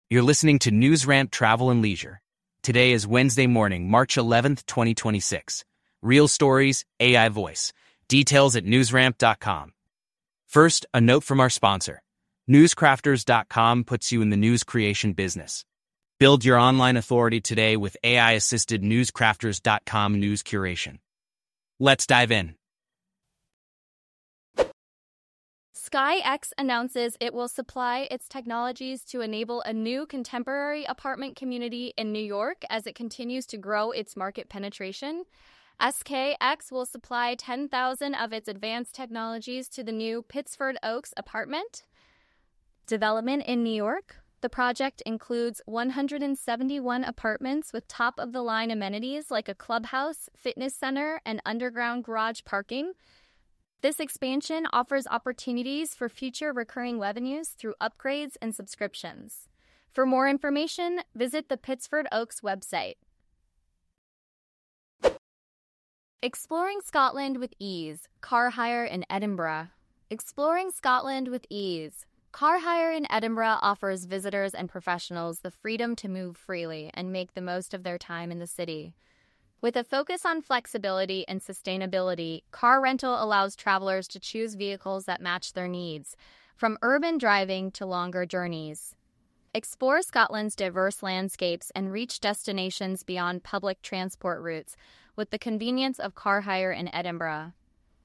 You're listening to NewsRamp Travel and Leisure. Today is Wednesday morning, March 11th, 2026. Real stories, AI voice. Details at newsramp.com. First, a note from our sponsor. Newscrafters.com puts you in the news creation business. Build your online authority today with AI-assisted Newscrafters.com news curation. Let's dive in. SkyX announces it will supply its technologies to enable a new contemporary apartment community in New York as it continues to grow its market penetration. SKX will supply 10,000 of its advanced technologies to the new Pittsford Oaks apartment development in New York. The project includes 171 apartments with top-of-the-line amenities like a clubhouse, fitness center, and underground garage parking. This expansion offers opportunities for future recurring revenues through upgrades and subscriptions. For more information, visit the Pittsford Oaks website. Exploring Scotland with ease. Car hire in Edinburgh. Exploring Scotland with ease. Car hire in Edinburgh offers visitors and professionals the freedom to move freely and make the most of their time in the city. With a focus on flexibility and sustainability, car rental allows travelers to choose vehicles that match their needs, from urban driving to longer journeys. Explore Scotland's diverse landscapes and reach destinations beyond public transport routes with the convenience of car hire in Edinburgh.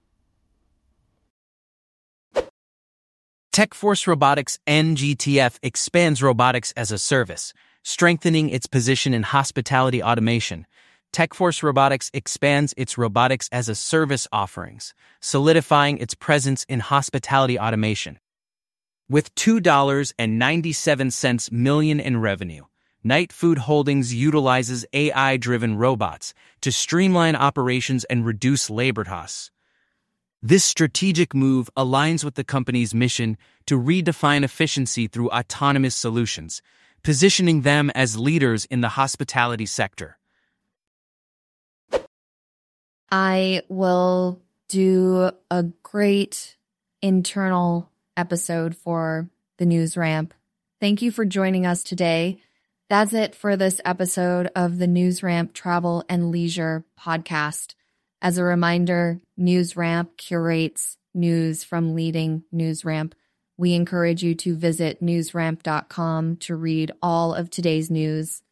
TechForce Robotics NGTF expands robotics as a service, strengthening its position in hospitality automation. TechForce Robotics expands its robotics as a service offerings, solidifying its presence in hospitality automation. With $2.97 million in revenue, Knight Food Holdings utilizes AI-driven robots to streamline operations and reduce labor costs. This strategic move aligns with the company's mission to redefine efficiency through autonomous solutions, positioning them as leaders in the hospitality sector. I will do a great internal episode for the News Ramp. Thank you for joining us today. That's it for this episode of the News Ramp Travel and Leisure podcast. As a reminder, News Ramp curates news from leading News Ramp. We encourage you to visit newsramp.com to read all of today's news.